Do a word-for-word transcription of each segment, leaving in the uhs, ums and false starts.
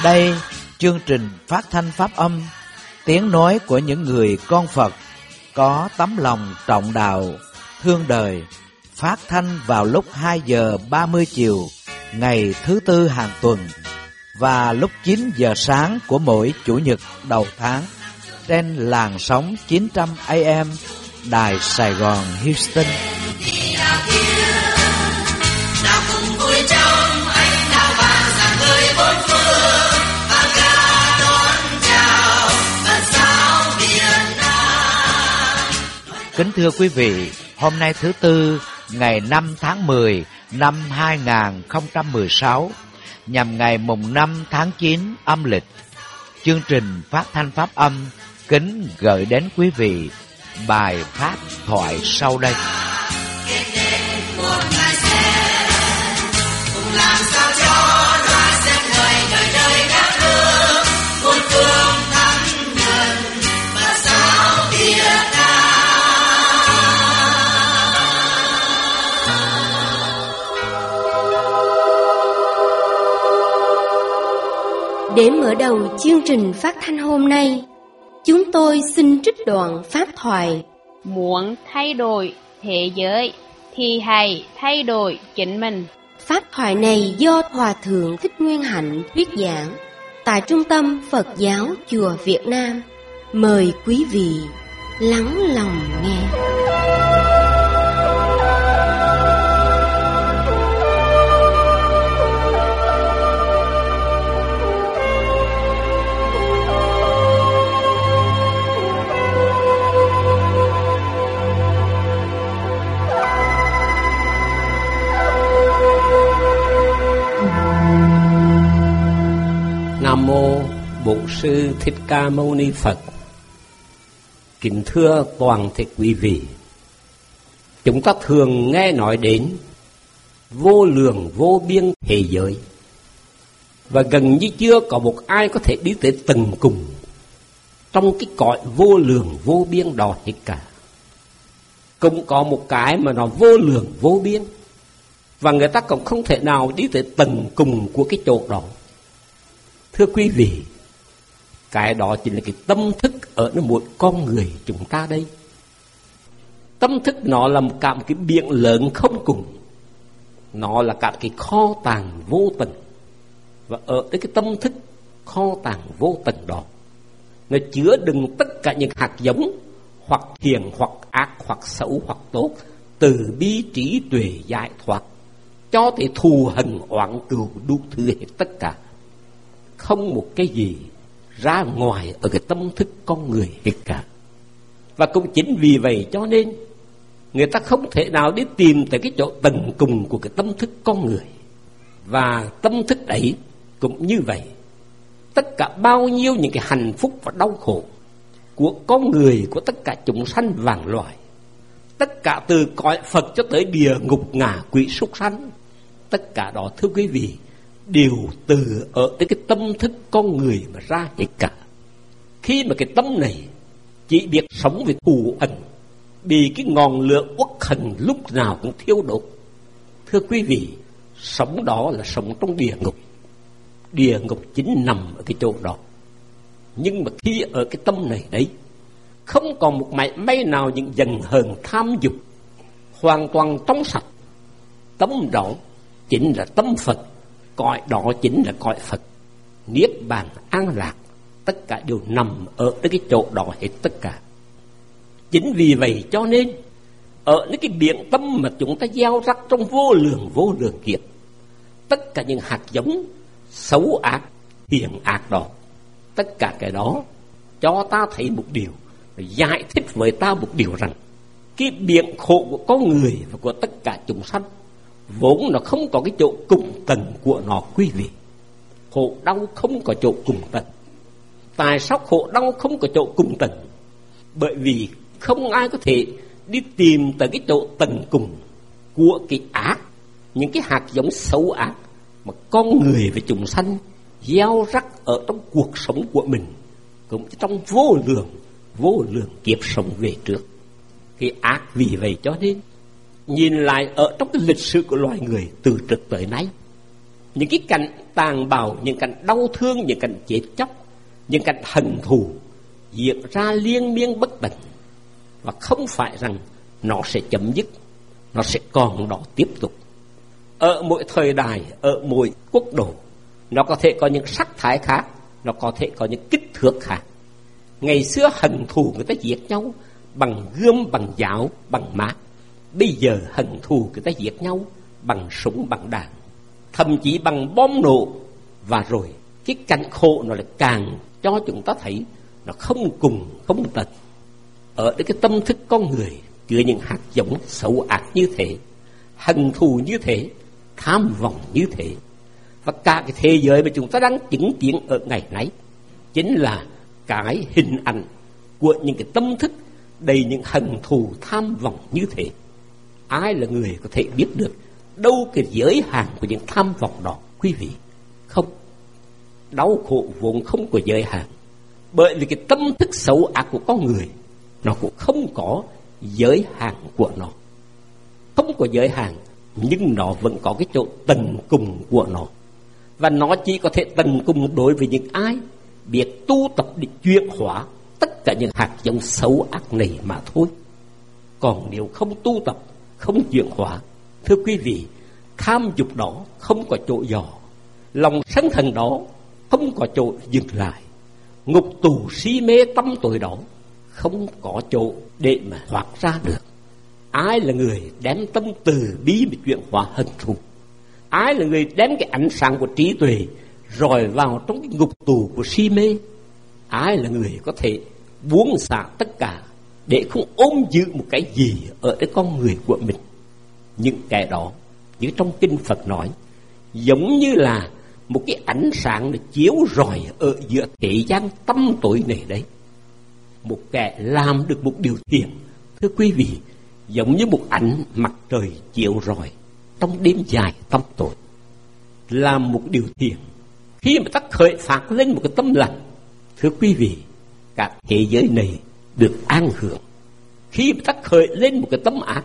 Đây, chương trình phát thanh pháp âm, tiếng nói của những người con Phật có tấm lòng trọng đạo, thương đời, phát thanh vào lúc hai giờ ba mươi chiều ngày thứ tư hàng tuần và lúc chín giờ sáng của mỗi chủ nhật đầu tháng trên làn sóng chín trăm A M Đài Sài Gòn Houston. Kính thưa quý vị, hôm nay thứ Tư, ngày năm tháng mười năm hai nghìn không trăm mười sáu, nhằm ngày mùng năm tháng chín âm lịch, chương trình phát thanh pháp âm kính gửi đến quý vị bài pháp thoại sau đây. Để mở đầu chương trình phát thanh hôm nay, chúng tôi xin trích đoạn pháp thoại: Muốn thay đổi thế giới thì hãy thay đổi chính mình. Pháp thoại này do Hòa Thượng Thích Nguyên Hạnh thuyết giảng tại Trung tâm Phật giáo Chùa Việt Nam. Mời quý vị lắng lòng nghe. Nam mô Bổn Sư Thích Ca Mâu Ni Phật. Kính thưa toàn thể quý vị, chúng ta thường nghe nói đến vô lượng vô biên thế giới, và gần như chưa có một ai có thể đi tới tận cùng trong cái cõi vô lượng vô biên đó hết cả. Cũng có một cái mà nó vô lượng vô biên, và người ta cũng không thể nào đi tới tận cùng của cái chỗ đó. Thưa quý vị, cái đó chính là cái tâm thức ở nơi một con người chúng ta đây. Tâm thức nó là một cả một cái biển lớn không cùng, nó là cả cái kho tàng vô tận. Và ở cái tâm thức kho tàng vô tận đó, nó chứa đựng tất cả những hạt giống, hoặc thiện, hoặc ác, hoặc xấu, hoặc tốt, từ bi trí tuệ giải thoát cho tới thù hận oán cừu đủ thứ hết tất cả. Không một cái gì ra ngoài ở cái tâm thức con người hết cả. Và cũng chính vì vậy cho nên người ta không thể nào đi tìm tới cái chỗ tận cùng của cái tâm thức con người. Và tâm thức ấy cũng như vậy, tất cả bao nhiêu những cái hạnh phúc và đau khổ của con người, của tất cả chúng sanh vạn loài, tất cả từ cõi Phật cho tới địa ngục ngạ quỷ súc sanh, tất cả đó thưa quý vị đều từ ở cái tâm thức con người mà ra hết cả. Khi mà cái tâm này chỉ biết sống với thù ẩn, bị cái ngọn lửa uất hận lúc nào cũng thiêu đốt, thưa quý vị, sống đó là sống trong địa ngục. Địa ngục chính nằm ở cái chỗ đó. Nhưng mà khi ở cái tâm này đấy, không còn một mảy may nào những giận hờn tham dục, hoàn toàn trong sạch. Tâm đó chính là tâm Phật, cõi đó chính là cõi Phật. Niết bàn an lạc, tất cả đều nằm ở cái chỗ đó hết tất cả. Chính vì vậy cho nên ở cái biển tâm mà chúng ta gieo rắc trong vô lượng vô lượng kiếp, tất cả những hạt giống xấu ác, thiện ác đó, tất cả cái đó cho ta thấy một điều, giải thích với ta một điều rằng cái biển khổ của con người và của tất cả chúng sanh vốn nó không có cái chỗ cùng tận của nó quý vị. Khổ đau không có chỗ cùng tận. Tại sao khổ đau không có chỗ cùng tận? Bởi vì không ai có thể đi tìm tới cái chỗ tận cùng của cái ác, những cái hạt giống xấu ác mà con người và chúng sanh gieo rắc ở trong cuộc sống của mình, cũng trong vô lượng vô lượng kiếp sống về trước. Cái ác vì vậy cho nên nhìn lại ở trong cái lịch sử của loài người từ trước tới nay, Những cái cảnh tàn bạo, những cảnh đau thương, những cảnh chết chóc, những cảnh hận thù diễn ra liên miên bất tận. Và không phải rằng nó sẽ chấm dứt, nó sẽ còn đó tiếp tục. Ở mỗi thời đại, ở mỗi quốc độ, nó có thể có những sắc thái khác, nó có thể có những kích thước khác. Ngày xưa hận thù người ta giết nhau bằng gươm, bằng giáo, bằng mát. Bây giờ hận thù người ta giết nhau bằng súng, bằng đạn, thậm chí bằng bom nổ. Và rồi cái cảnh khổ nó lại càng cho chúng ta thấy nó không cùng không tận. Ở cái tâm thức con người chứa những hạt giống xấu ác như thế, hận thù như thế, tham vọng như thế. Và cả cái thế giới mà chúng ta đang chứng kiến ở ngày nay chính là cái hình ảnh của những cái tâm thức đầy những hận thù tham vọng như thế. Ai là người có thể biết được đâu cái giới hạn của những tham vọng đó, quý vị? Không. Đau khổ vốn không có giới hạn, bởi vì cái tâm thức xấu ác của con người nó cũng không có giới hạn của nó. Không có giới hạn, nhưng nó vẫn có cái chỗ tận cùng của nó. Và nó chỉ có thể tận cùng đối với những ai biết tu tập để chuyển hóa tất cả những hạt giống xấu ác này mà thôi. Còn nếu không tu tập, không chuyển hóa, thưa quý vị, tham dục đó không có chỗ dò, lòng sân hận đó không có chỗ dừng lại, ngục tù si mê tâm tội đó không có chỗ để mà thoát ra được. Ai là người đem tâm từ bi mà chuyển hóa hận thù? Ai là người đem cái ánh sáng của trí tuệ rọi vào trong cái ngục tù của si mê? Ai là người có thể buông xả tất cả để không ôm giữ một cái gì ở cái con người của mình? Những kẻ đó, như trong kinh Phật nói, giống như là một cái ánh sáng để chiếu rọi ở giữa thế gian tâm tối này đấy. Một kẻ làm được một điều thiện, thưa quý vị, giống như một ánh mặt trời chiếu rọi trong đêm dài tâm tối. Làm một điều thiện, khi mà ta khởi phát lên một cái tâm lành, thưa quý vị, cả thế giới này được an hưởng. Khi mà ta khởi lên một cái tâm ác,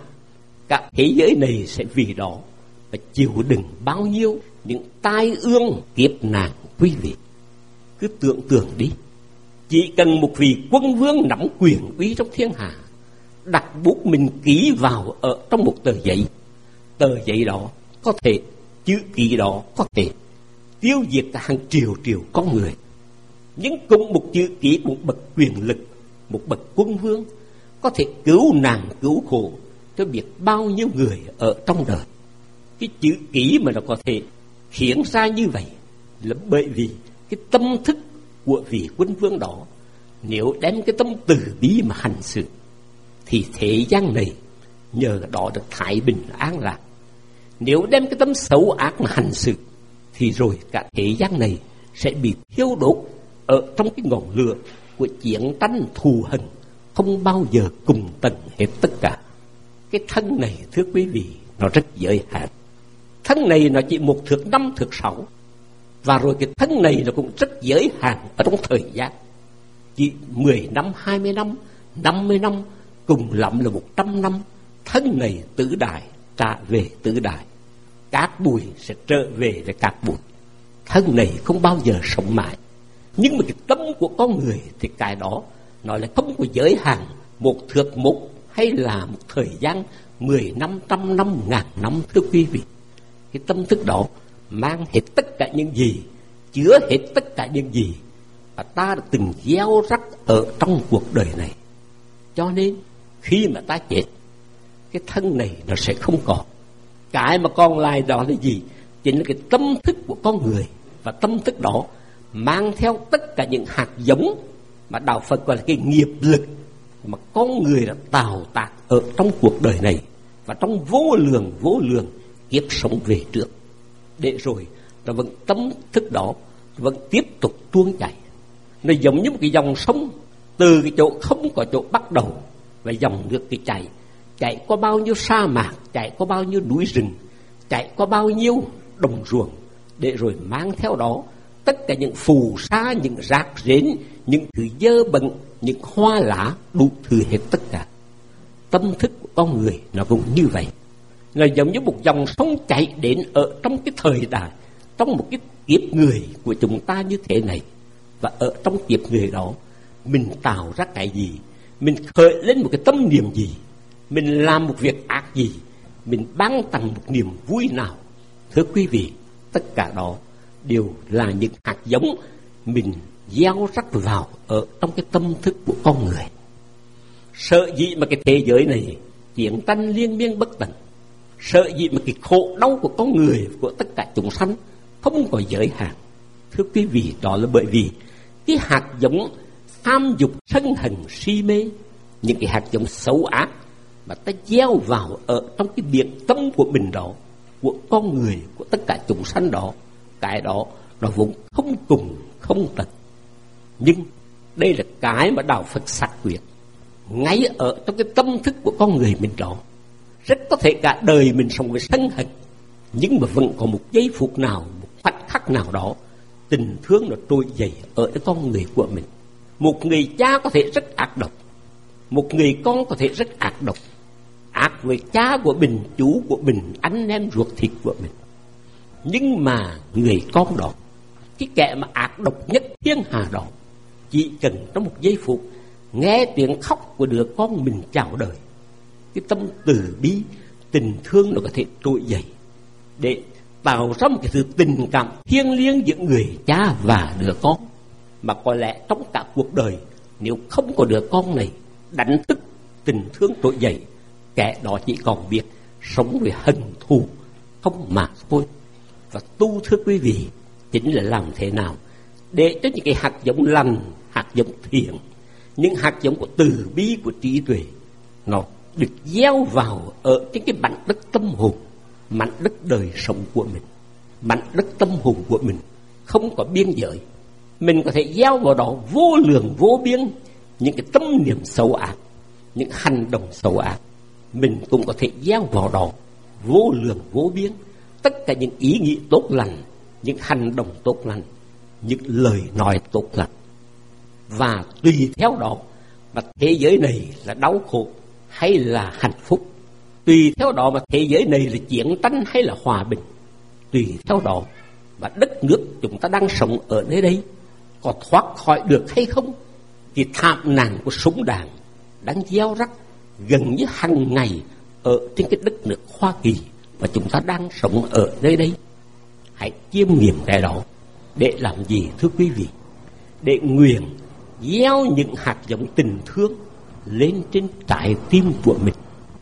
cả thế giới này sẽ vì đó và chịu đựng bao nhiêu những tai ương kiếp nạn. Quý vị cứ tưởng tượng đi, chỉ cần một vị quân vương nắm quyền uy trong thiên hạ đặt bút mình ký vào ở trong một tờ giấy, tờ giấy đó có thể, chữ ký đó có thể tiêu diệt cả hàng triệu triệu con người. Nhưng cùng một chữ ký, một bậc quyền lực, một bậc quân vương có thể cứu nạn cứu khổ cho biết bao nhiêu người ở trong đời. Cái chữ ký mà nó có thể khiến ra như vậy là bởi vì cái tâm thức của vị quân vương đó, nếu đem cái tâm từ bi mà hành sự thì thế gian này nhờ đó được thái bình an lạc. Nếu đem cái tâm xấu ác mà hành sự thì rồi cả thế gian này sẽ bị thiêu đốt ở trong cái ngọn lửa của chiến tranh thù hận không bao giờ cùng tận hết tất cả. Cái thân này, thưa quý vị, nó rất giới hạn. Thân này nó chỉ một thước năm, thước sáu. Và rồi cái thân này nó cũng rất giới hạn ở trong thời gian. Chỉ mười năm, hai mươi năm, năm mươi năm, cùng lắm là một trăm năm. Thân này tứ đại trả về tứ đại, cát bụi sẽ trở về với cát bụi. Thân này không bao giờ sống mãi. Nhưng mà cái tâm của con người thì cái đó nói là không có giới hạn một thước mục hay là một thời gian mười năm, trăm năm, ngàn năm. Thưa quý vị, cái tâm thức đó mang hết tất cả những gì, chứa hết tất cả những gì mà ta đã từng gieo rắc ở trong cuộc đời này. Cho nên khi mà ta chết, cái thân này nó sẽ không còn. Cái mà còn lại đó là gì? Chính là cái tâm thức của con người. Và tâm thức đó mang theo tất cả những hạt giống mà Đạo Phật gọi là cái nghiệp lực mà con người đã tạo tác ở trong cuộc đời này và trong vô lượng vô lượng kiếp sống về trước. Để rồi nó vẫn tâm thức đó vẫn tiếp tục tuôn chảy. Nó giống như một cái dòng sông, từ cái chỗ không có chỗ bắt đầu và dòng nước cái chảy, chạy qua bao nhiêu sa mạc, chạy qua bao nhiêu núi rừng, chạy qua bao nhiêu đồng ruộng, để rồi mang theo đó tất cả những phù sa, những rác rến, những thứ dơ bẩn, những hoa lá, đủ thứ hết tất cả. Tâm thức của con người nó cũng như vậy. Nó giống như một dòng sông chảy đến ở trong cái thời đại, trong một cái kiếp người của chúng ta như thế này. Và ở trong kiếp người đó, mình tạo ra cái gì, mình khởi lên một cái tâm niệm gì, mình làm một việc ác gì, mình ban tặng một niềm vui nào. Thưa quý vị, tất cả đó đều là những hạt giống mình gieo rắc vào ở trong cái tâm thức của con người. Sợ gì mà cái thế giới này chiến tranh liên miên bất tận, sợ gì mà cái khổ đau của con người, của tất cả chúng sanh không có giới hạn. Thưa quý vị, đó là bởi vì cái hạt giống tham dục, sân hận, si mê, những cái hạt giống xấu ác mà ta gieo vào ở trong cái biển tâm của mình đó, của con người, của tất cả chúng sanh đó, cái đó nó vốn không cùng không tận. Nhưng đây là cái mà đạo Phật xác quyết ngay ở trong cái tâm thức của con người mình đó. Rất có thể cả đời mình sống với sân hận, nhưng mà vẫn có một giây phút nào, một khoảnh khắc nào đó, tình thương nó trỗi dậy ở cái con người của mình. Một người cha có thể rất ác độc, một người con có thể rất ác độc, ác với cha của mình, chú của mình, anh em ruột thịt của mình. Nhưng mà người con đó, cái kẻ mà ác độc nhất thiên hạ đó, chỉ cần trong một giây phút nghe tiếng khóc của đứa con mình chào đời, cái tâm từ bi, tình thương nó có thể trỗi dậy để tạo ra một cái sự tình cảm thiêng liêng giữa người cha và đứa con. Mà có lẽ trong cả cuộc đời, nếu không có đứa con này đánh thức tình thương trỗi dậy, kẻ đó chỉ còn biết sống với hận thù không mà thôi. Và tu, thưa quý vị, chính là làm thế nào để cho những cái hạt giống lành, hạt giống thiện, những hạt giống của từ bi, của trí tuệ, nó được gieo vào ở trên cái mảnh đất tâm hồn, mảnh đất đời sống của mình. Mảnh đất tâm hồn của mình không có biên giới, mình có thể gieo vào đó vô lượng vô biên những cái tâm niệm xấu ác, những hành động xấu ác. Mình cũng có thể gieo vào đó vô lượng vô biên tất cả những ý nghĩ tốt lành, những hành động tốt lành, những lời nói tốt lành. Và tùy theo đó mà thế giới này là đau khổ hay là hạnh phúc, tùy theo đó mà thế giới này là chiến tranh hay là hòa bình, tùy theo đó mà đất nước chúng ta đang sống ở nơi đây có thoát khỏi được hay không. Thì thảm nạn của súng đạn đang gieo rắc gần như hàng ngày ở trên cái đất nước Hoa Kỳ mà chúng ta đang sống ở nơi đây. Hãy chiêm nghiệm cái đó để làm gì, thưa quý vị? Để nguyện gieo những hạt giống tình thương lên trên trái tim của mình,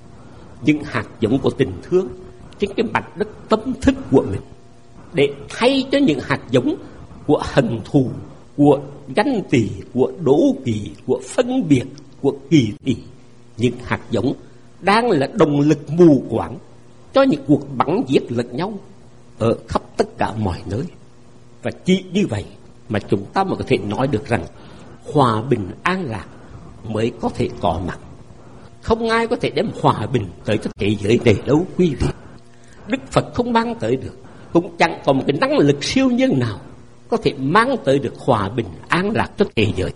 những hạt giống của tình thương trên cái mặt đất tâm thức của mình, để thay cho những hạt giống của hận thù, của ganh tị, của đố kỵ, của phân biệt, của kỳ thị, những hạt giống đang là động lực mù quáng cho những cuộc bắn giết lẫn nhau ở khắp tất cả mọi nơi. Và chỉ như vậy mà chúng ta mới có thể nói được rằng hòa bình an lạc mới có thể có mặt. Không ai có thể đem hòa bình tới cho thế giới này đâu quý vị. Đức Phật không mang tới được, cũng chẳng có một cái năng lực siêu nhân nào có thể mang tới được hòa bình an lạc cho thế giới.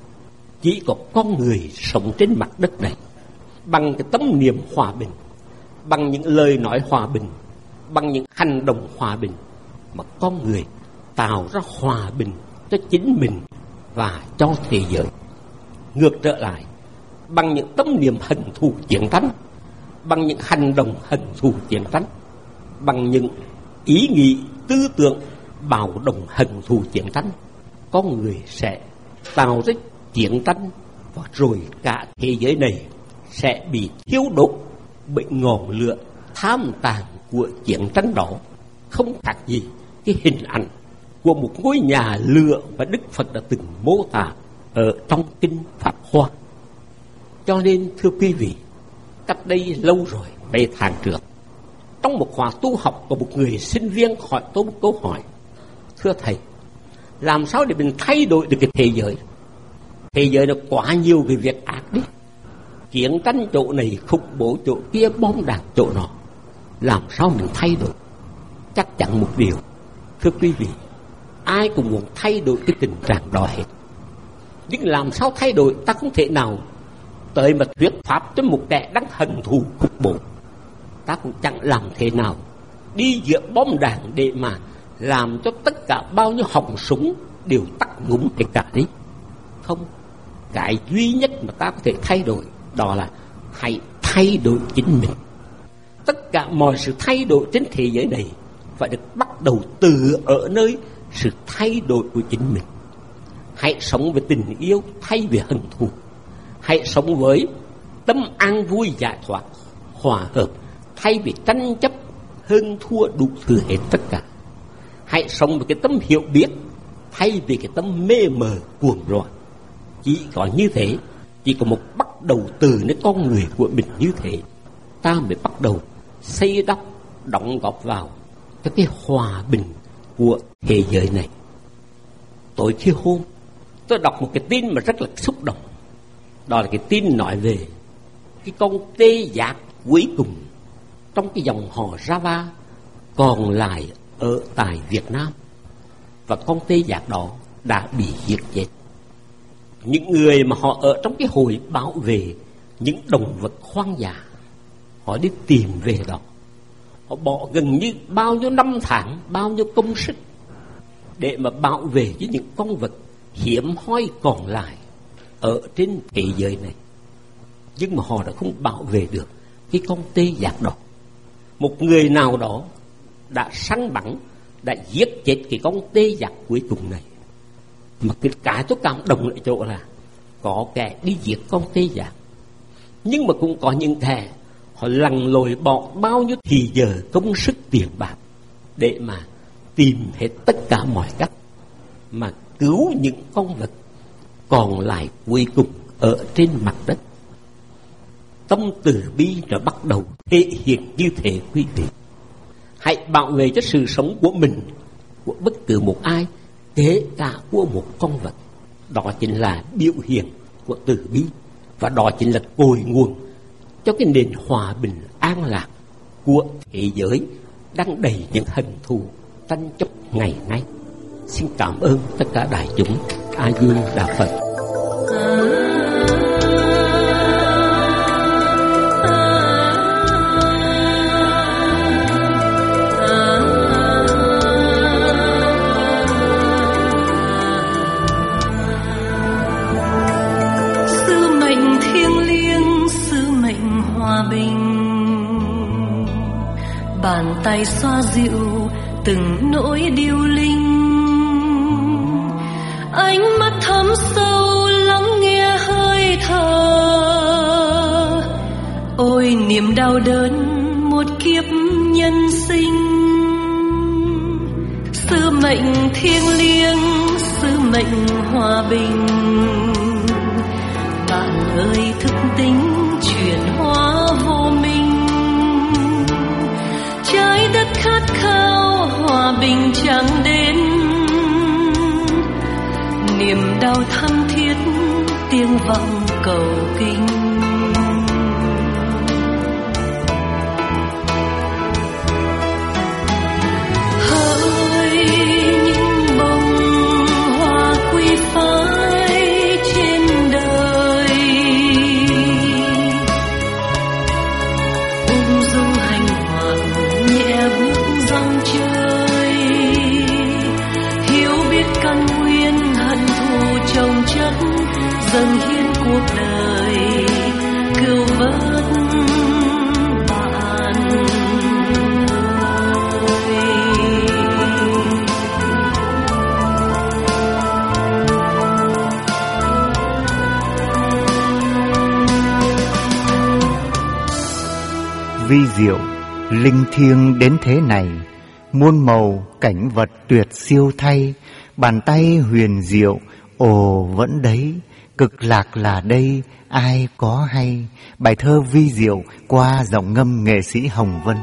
Chỉ có con người sống trên mặt đất này bằng cái tâm niệm hòa bình, bằng những lời nói hòa bình, bằng những hành động hòa bình mà con người tạo ra hòa bình cho chính mình và cho thế giới. Ngược trở lại, bằng những tâm niệm hận thù chiến tranh, bằng những hành động hận thù chiến tranh, bằng những ý nghĩ tư tưởng bạo động hận thù chiến tranh, con người sẽ tạo ra chiến tranh, và rồi cả thế giới này sẽ bị thiêu đốt bởi ngọn lửa tham tàn của chiến tranh đó. Không khác gì cái hình ảnh của một ngôi nhà lửa mà Đức Phật đã từng mô tả ở trong kinh Pháp Hoa. Cho nên thưa quý vị, cách đây lâu rồi, mấy tháng trước, trong một khóa tu học của một người sinh viên hỏi tôi một câu hỏi: thưa thầy, làm sao để mình thay đổi được cái thế giới? Thế giới nó quá nhiều cái việc ác đi, chiến tranh chỗ này, khủng bố chỗ kia, bom đạn chỗ nọ, làm sao mình thay đổi? Chắc chắn một điều, thưa quý vị, ai cũng muốn thay đổi cái tình trạng đó hết. Nhưng làm sao thay đổi? Ta không thể nào tới mà thuyết pháp cho một kẻ đang hận thù khủng bố. Ta cũng chẳng làm thế nào đi giữa bom đạn để mà làm cho tất cả bao nhiêu họng súng đều tắt ngúm hết cả đấy. Không, cái duy nhất mà ta có thể thay đổi đó là hãy thay đổi chính mình. Tất cả mọi sự thay đổi trên thế giới này phải được bắt đầu từ ở nơi sự thay đổi của chính mình. Hãy sống với tình yêu thay vì hận thù. Hãy sống với tâm an vui giải thoát, hòa hợp thay vì tranh chấp, hơn thua đủ thứ hết tất cả. Hãy sống với cái tâm hiểu biết thay vì cái tâm mê mờ cuồng loạn. Chỉ có như thế, chỉ có một bắt đầu từ nơi con người của mình như thế, ta mới bắt đầu xây đắp, đóng góp vào cho cái hòa bình của thế giới này. Tối khi hôm, tôi đọc một cái tin mà rất là xúc động. Đó là cái tin nói về cái con tê giác cuối cùng trong cái dòng họ Java còn lại ở tại Việt Nam. Và con tê giác đó đã bị giết chết. Những người mà họ ở trong cái hội bảo vệ những động vật hoang dã, họ đi tìm về đó. Họ bỏ gần như bao nhiêu năm tháng, bao nhiêu công sức để mà bảo vệ cho những con vật hiếm hoi còn lại ở trên thế giới này. Nhưng mà họ đã không bảo vệ được cái con tê giác đó. Một người nào đó đã săn bắn, đã giết chết cái con tê giác cuối cùng này. Mà cái cả tôi cảm động lại chỗ là có kẻ đi giết con tê giác, nhưng mà cũng có những kẻ họ lặn lội bỏ bao nhiêu thì giờ công sức tiền bạc để mà tìm hết tất cả mọi cách mà cứu những con vật còn lại cuối cùng ở trên mặt đất. Tâm từ bi đã bắt đầu thể hiện như thế quý vị. Hãy bảo vệ cho sự sống của mình, của bất cứ một ai, kể cả của một con vật. Đó chính là biểu hiện của từ bi, và đó chính là cội nguồn cho cái nền hòa bình an lạc của thế giới đang đầy những hận thù tranh chấp ngày nay. Xin cảm ơn tất cả đại chúng. A Di Đà Phật. Bàn tay xoa dịu từng nỗi điêu linh, ánh mắt thấm sâu lắng nghe hơi thở. Ôi niềm đau đớn một kiếp nhân sinh, sứ mệnh thiêng liêng, sứ mệnh hòa bình. Bạn ơi thức tính chuyển hóa vô minh, trái đất khát khao hòa bình chẳng đến. Niềm đau thắm thiết tiếng vọng cầu kinh. Hỡi những bông hoa quý phái trên đời, ung dung hành hoạt nhẹ bước dòng chơi, hiểu biết căn nguyên hận thù chồng chất, dâng hiến cuộc đời cứu vớt bạn ơi. Vi diệu linh thiêng đến thế này, muôn màu cảnh vật tuyệt siêu thay, bàn tay huyền diệu ồ vẫn đấy, cực lạc là đây ai có hay. Bài thơ vi diệu qua giọng ngâm nghệ sĩ Hồng Vân.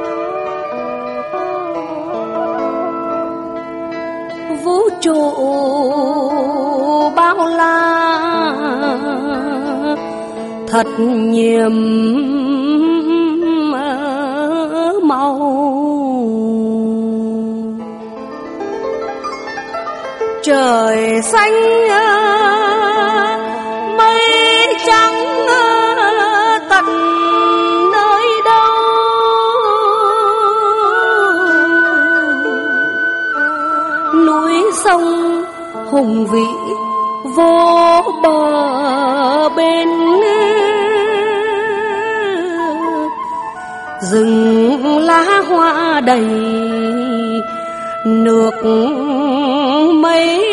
Vũ trụ thật nhiệm màu. Trời xanh mây trắng tận nơi đâu, núi sông hùng vĩ vô bờ bên, rừng lá hoa đầy nước mây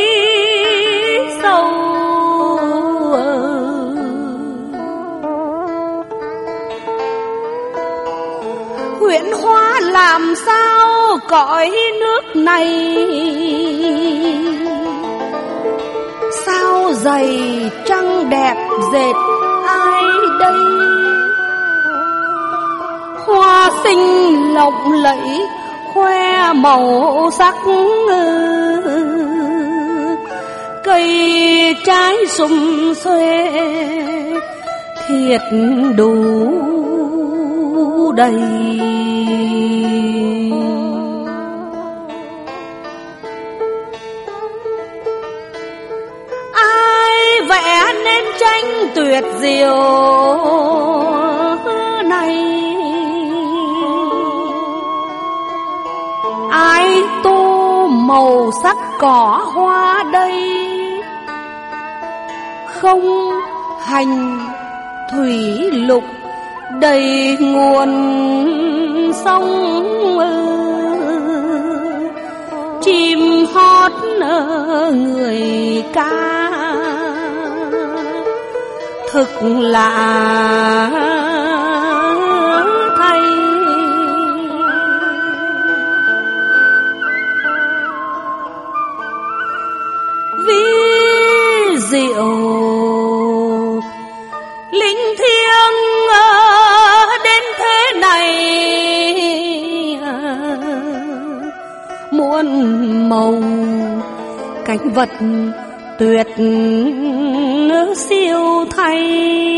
sâu. Huyện Hoa làm sao cõi nước này, sao dày trăng đẹp dệt ai đây. Hoa xinh lộng lẫy khoe màu sắc, cây trái sum xuê thiệt đủ đầy. Ai vẽ nên tranh tuyệt diệu này, ai tô màu sắc cỏ hoa đây. Không hành thủy lục đầy nguồn sông, chim hót người ca thực lạ thay. Ví diệu linh thiêng đến thế này, muôn màu cảnh vật tuyệt siêu thay.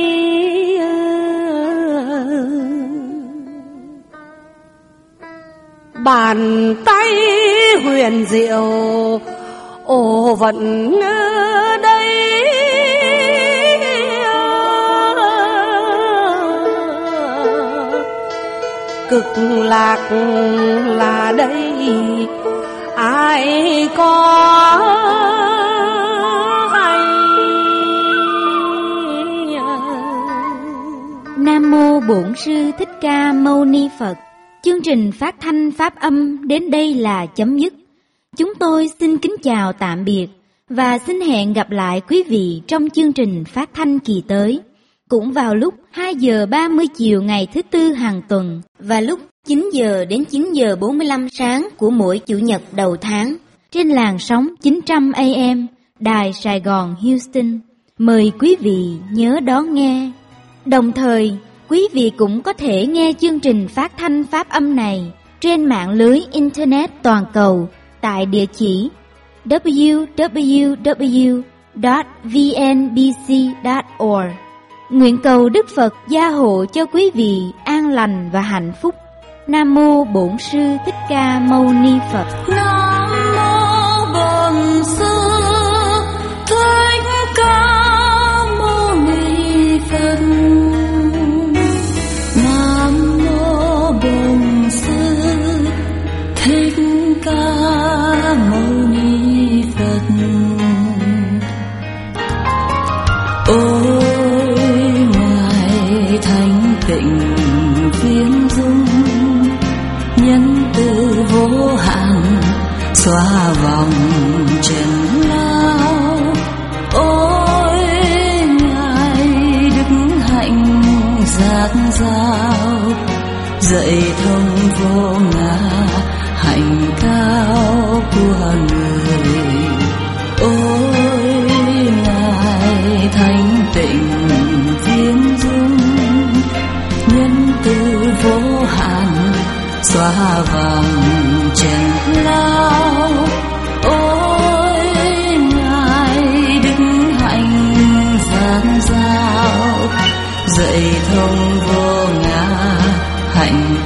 Bàn tay huyền diệu ồ vẫn đây, cực lạc là đây ai có hay. Nam mô Bổn Sư Thích Ca Mâu Ni Phật. Chương trình phát thanh pháp âm đến đây là chấm dứt. Chúng tôi xin kính chào tạm biệt và xin hẹn gặp lại quý vị trong chương trình phát thanh kỳ tới, cũng vào lúc hai giờ ba mươi chiều ngày thứ Tư hàng tuần và lúc chín giờ đến chín giờ bốn mươi lăm sáng của mỗi Chủ nhật đầu tháng trên làn sóng chín trăm A M Đài Sài Gòn Houston. Mời quý vị nhớ đón nghe. Đồng thời, quý vị cũng có thể nghe chương trình phát thanh pháp âm này trên mạng lưới Internet toàn cầu tại địa chỉ w w w chấm v n b c chấm org. Nguyện cầu Đức Phật gia hộ cho quý vị an lành và hạnh phúc. Nam mô Bổn Sư Thích Ca Mâu Ni Phật. Nam mô Bổn Sư Thích Ca Mâu Ni Phật. Nam mô Bổn Sư Thích Ca Mâu Ni Phật. Ôi Ngài thanh tịnh viên dung, nhân từ vô hạn xóa vòng trần lao. Ôi Ngài đức hạnh giác giao, dạy thông vô ngã hạnh cao của người. Ôi Ngài thanh tịnh viên dung, nhân từ vô hạn xóa vòng trần lao. Ôi Ngài đức hạnh giác giao, hạnh